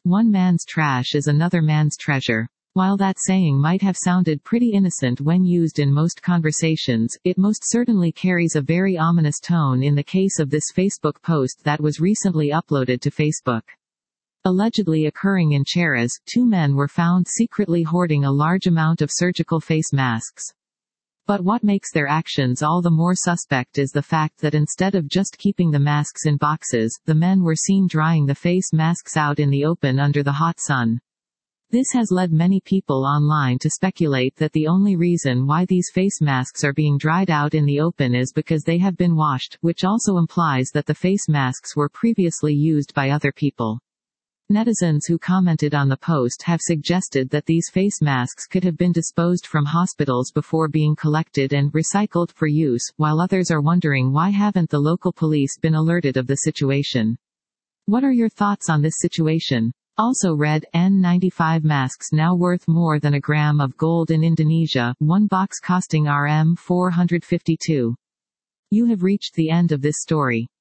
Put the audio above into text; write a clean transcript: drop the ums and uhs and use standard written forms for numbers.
One man's trash is another man's treasure. While that saying might have sounded pretty innocent when used in most conversations, it most certainly carries a very ominous tone in the case of this Facebook post that was recently uploaded to Facebook. Allegedly occurring in Cheras, two men were found secretly hoarding a large amount of surgical face masks. But what makes their actions all the more suspect is the fact that instead of just keeping the masks in boxes, the men were seen drying the face masks out in the open under the hot sun. This has led many people online to speculate that the only reason why these face masks are being dried out in the open is because they have been washed, which also implies that the face masks were previously used by other people. Netizens who commented on the post have suggested that these face masks could have been disposed from hospitals before being collected and recycled for use, while others are wondering why haven't the local police been alerted of the situation. What are your thoughts on this situation? Also read, N95 masks now worth more than a gram of gold in Indonesia, one box costing Rm 452. You have reached the end of this story.